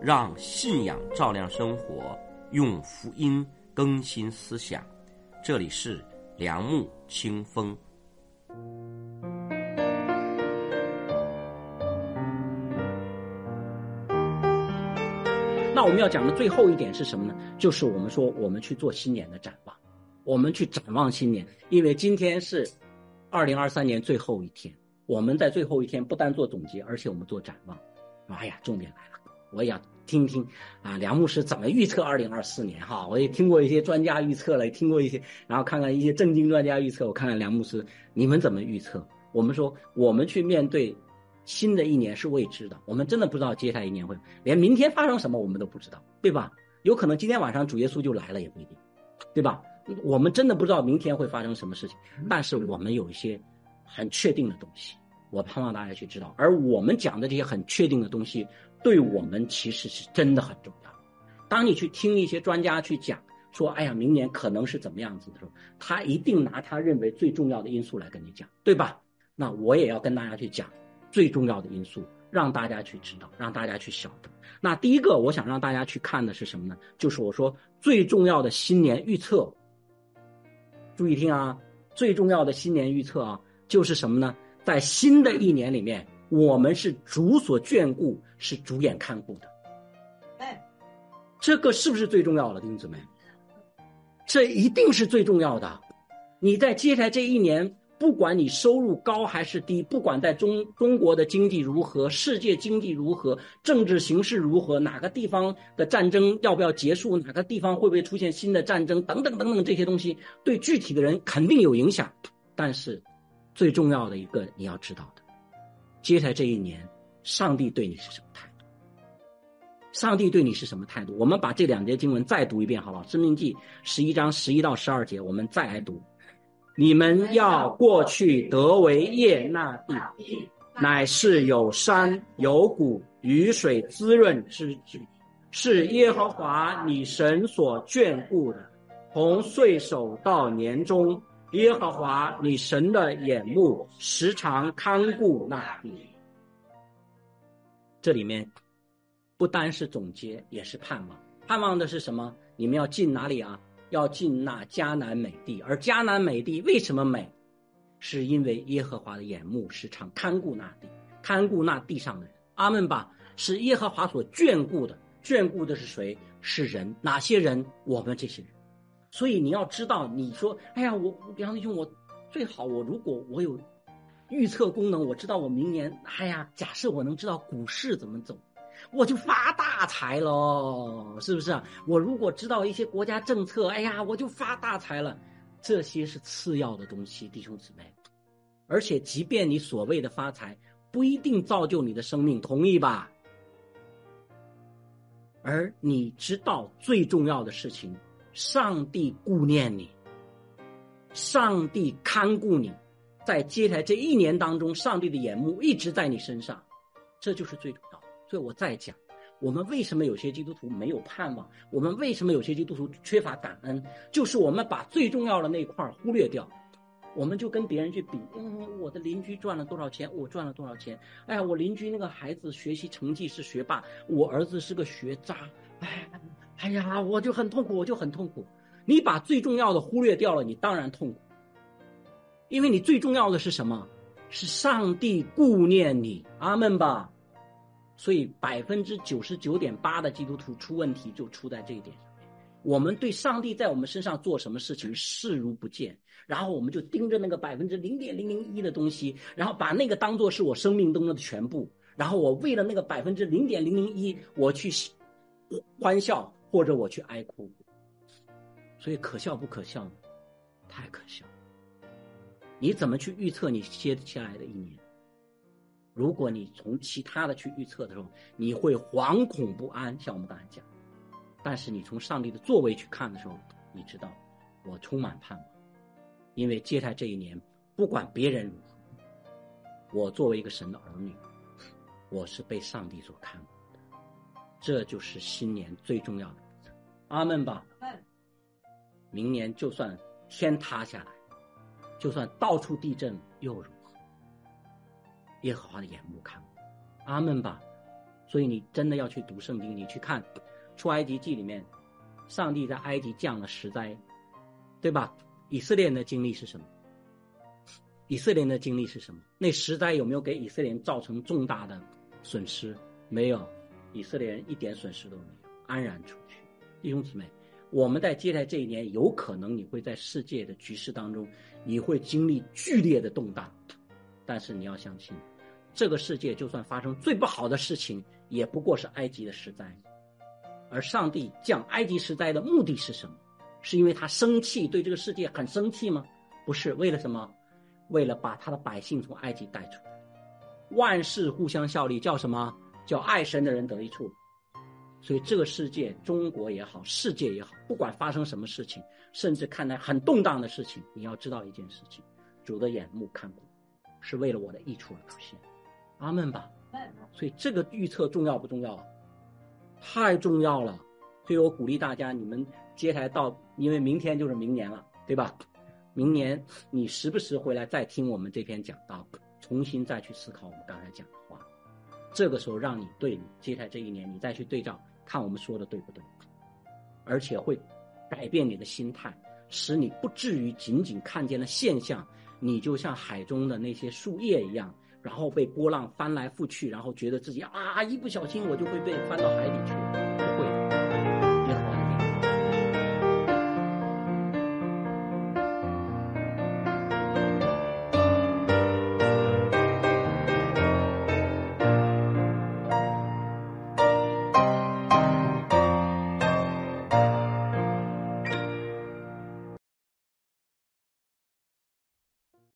让信仰照亮生活，用福音更新思想。这里是良木清风。 那我们要讲的最后一点是什么呢？就是我们说我们去做新年的展望，我们去展望新年，因为今天是2023年最后一天，我们在最后一天不单做总结，而且我们做展望。哎呀，重点来了，我也要听听梁牧师怎么预测2024年哈。我也听过一些专家预测了，也听过一些，然后看看一些正经专家预测，我看看梁牧师你们怎么预测。我们说我们去面对新的一年是未知的，我们真的不知道接下来一年会，连明天发生什么我们都不知道，对吧？有可能今天晚上主耶稣就来了也不一定，对吧？我们真的不知道明天会发生什么事情，但是我们有一些很确定的东西，我盼望大家去知道。而我们讲的这些很确定的东西对我们其实是真的很重要。当你去听一些专家去讲说哎呀明年可能是怎么样子的时候，他一定拿他认为最重要的因素来跟你讲，对吧？那我也要跟大家去讲最重要的因素，让大家去知道，让大家去晓得。那第一个我想让大家去看的是什么呢？就是我说最重要的新年预测。注意听啊，最重要的新年预测啊，就是什么呢？在新的一年里面，我们是主所眷顾，是主眼看顾的。这个是不是最重要的，弟兄姊妹？这一定是最重要的。你在接下来这一年，不管你收入高还是低，不管在中国的经济如何，世界经济如何，政治形势如何，哪个地方的战争要不要结束，哪个地方会不会出现新的战争等等等等，这些东西对具体的人肯定有影响。但是最重要的一个你要知道的，接下来这一年上帝对你是什么态度？上帝对你是什么态度？我们把这两节经文再读一遍好不好？申命记11章11到12节，我们再来读。你们要过去得为业那地，乃是有山有谷，雨水滋润之地，是耶和华你神所眷顾的。从岁首到年终，耶和华你神的眼目时常看顾那地。这里面不单是总结，也是盼望。盼望的是什么？你们要进哪里啊？要进那迦南美地。而迦南美地为什么美？是因为耶和华的眼目时常看顾那地，看顾那地上的人。阿们吧。是耶和华所眷顾的。眷顾的是谁？是人。哪些人？我们这些人。所以你要知道，你说哎呀，我比方说我最好，我如果我有预测功能，我知道我明年哎呀，假设我能知道股市怎么走，我就发大财了，是不是啊？我如果知道一些国家政策，哎呀，我就发大财了。这些是次要的东西，弟兄姊妹。而且即便你所谓的发财不一定造就你的生命，同意吧？而你知道最重要的事情，上帝顾念你，上帝看顾你，在接下来这一年当中，上帝的眼目一直在你身上，这就是最重要的。所以我再讲，我们为什么有些基督徒没有盼望，我们为什么有些基督徒缺乏感恩，就是我们把最重要的那块忽略掉。我们就跟别人去比，我的邻居赚了多少钱，我赚了多少钱。哎呀，我邻居那个孩子学习成绩是学霸，我儿子是个学渣。哎呀，我就很痛苦，我就很痛苦。你把最重要的忽略掉了，你当然痛苦。因为你最重要的是什么？是上帝顾念你。阿们吧。所以99.8%的基督徒出问题就出在这一点上面。我们对上帝在我们身上做什么事情视如不见，然后我们就盯着那个0.001%的东西，然后把那个当作是我生命中的全部，然后我为了那个0.001%我去欢笑或者我去哀哭。所以可笑不可笑呢？太可笑。你怎么去预测你接下来的一年？如果你从其他的去预测的时候，你会惶恐不安，像我们刚才讲。但是你从上帝的作为去看的时候，你知道我充满盼望。因为接下来这一年，不管别人如何，我作为一个神的儿女，我是被上帝所看顾的。这就是新年最重要的部分。阿们吧。明年就算天塌下来，就算到处地震又如何？耶和华的眼目看顾。阿们吧。 所以你真的要去读圣经，你去看出埃及记里面，上帝在埃及降了10灾，对吧？以色列人的经历是什么？以色列人的经历是什么？那10灾有没有给以色列人造成重大的损失？没有，以色列人一点损失都没有，安然出去。弟兄姊妹，我们在接下来这一年，有可能你会在世界的局势当中，你会经历剧烈的动荡，但是你要相信，这个世界就算发生最不好的事情，也不过是埃及的10灾。而上帝降埃及10灾的目的是什么？是因为他生气，对这个世界很生气吗？不是，为了什么？为了把他的百姓从埃及带出来。万事互相效力，叫什么？叫爱神的人得益处。所以这个世界，中国也好，世界也好，不管发生什么事情，甚至看来很动荡的事情，你要知道一件事情，主的眼目看顾，是为了我的益处而出现。阿们吧。所以这个预测重要不重要？太重要了。所以我鼓励大家，你们接下来因为明天就是明年了，对吧？明年你时不时回来再听我们这篇讲道，重新再去思考我们刚才讲的话。这个时候让你对你接下来这一年，你再去对照，看我们说的对不对，而且会改变你的心态，使你不至于仅仅看见了现象，你就像海中的那些树叶一样，然后被波浪翻来覆去，然后觉得自己一不小心我就会被翻到海里去。